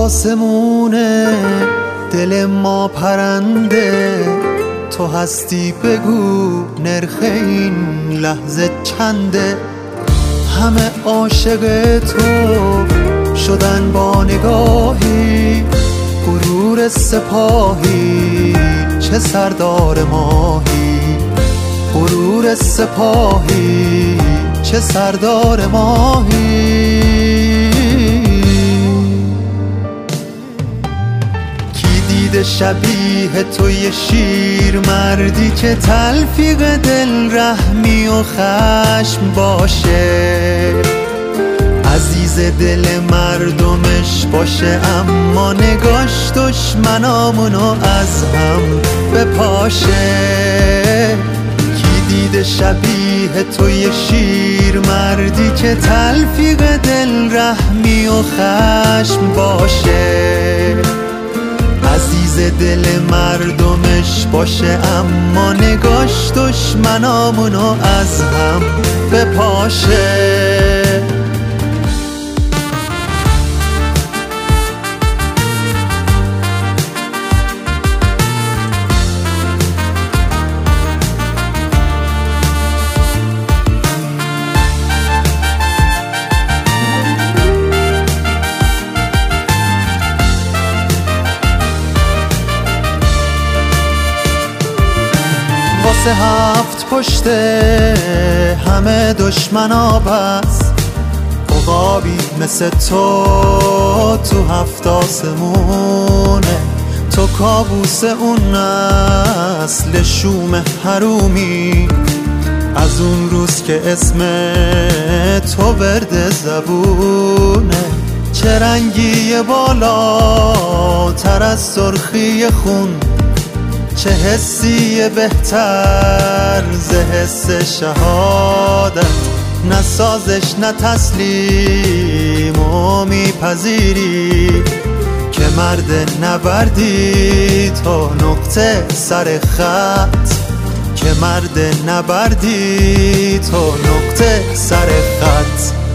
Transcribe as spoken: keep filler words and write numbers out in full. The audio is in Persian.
آسمونه دل ما پرنده، تو هستی بگو نرخ این لحظه چنده. همه عاشق تو شدن با نگاهی، غرور سپاهی چه سردار ماهی، غرور سپاهی چه سردار ماهی. کی دیده شبیه توی شیر مردی که تلفیق دل رحمی و خشم باشه، عزیز دل مردمش باشه اما نگاش دشمنامونو از هم بپاشه. کی دیده شبیه توی شیر مردی که تلفیق دل رحمی و خشم باشه، عزیز دل مردمش باشه اما نگاش دشمنامونو از هم بپاشه. واسه هفت پشته همه دشمنا بس، عقابی مثل تو تو هفت آسمونه. تو کابوس اون نسل شوم حرومی، از اون روز که اسم تو ورد زبونه. چه رنگی بالا تر از سرخی خون، چه حسی بهتر ز حس شهادت. نه سازش نه تسلیم و میپذیری که مرد نبردی تا نقطه سر خط، که مرد نبردی تا نقطه سر خط.